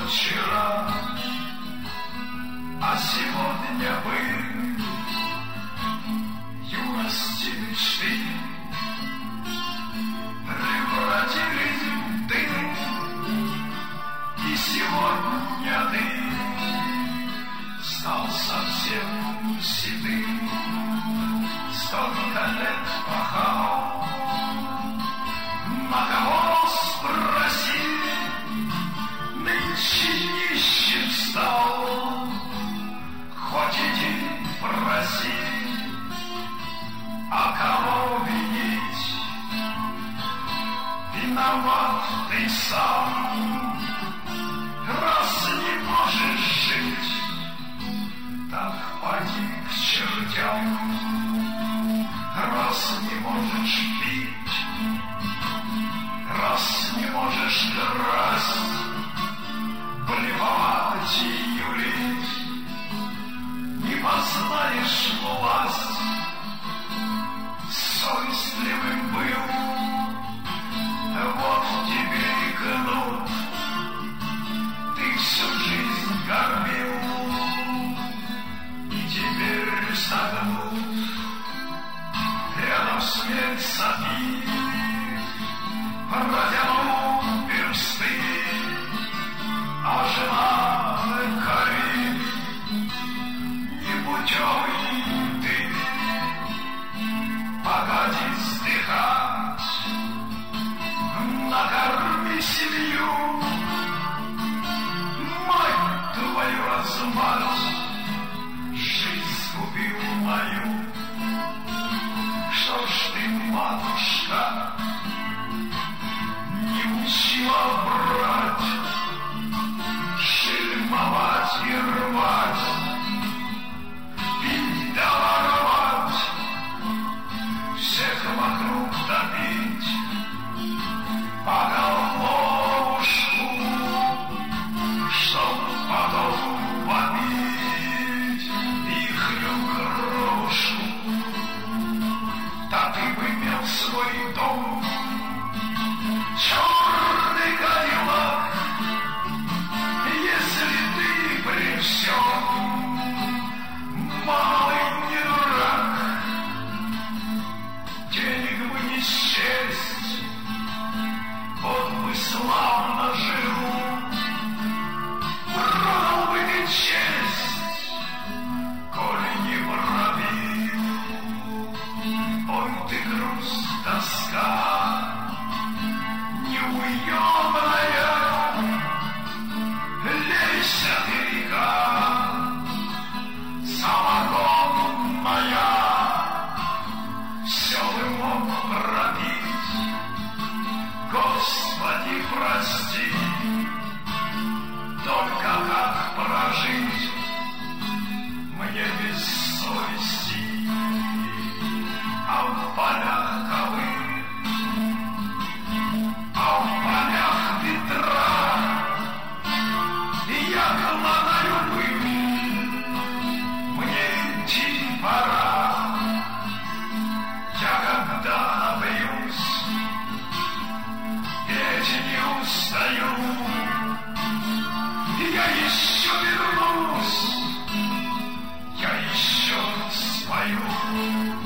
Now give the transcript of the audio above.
вчера, а сегодня вы юности мечты превратились в дым, и сегодня ты стал совсем седым. Столько лет пахал, на кого спроси, нынче нищим стал, хоть иди проси, а кого винить? Виноват ты сам, раз не можешь жить, так поди к чертям. Раз не можешь пить, раз не можешь красть, блевать и юлить, не познаешь власть. Совестливым был, вот тебе и кнут, ты всю жизнь кормил, и теперь согнут. Рядом смерть сопит, протянул персты, а жена корит, непутевый ты. Погоди вздыхать, накорми семью, мать твою размать, жизнь сгубил мою. Что ж ты, матушка, не учила брать, шельмовать и рвать, пить да воровать, всех вокруг топить, по головушку, чтоб потом попить ихнюю крошку. Да ты бы имел свой дом, черный Кадиллак, если ты при всем малый не дурак. Денег бы не счесть, вот бы славно жил, продал бы ты честь, коли не пробил. Ой, ты грусть, тоска, неуемная, лейся ты, река, самогонная, все бы мог пробить, Господи, прости, только как прожить мне без совести? А в полях ковы, а в полях ветра, и я глотаю пыль, мне идти пора. Я когда напьюсь, петь не устаю, и я еще вернусь, я еще спою.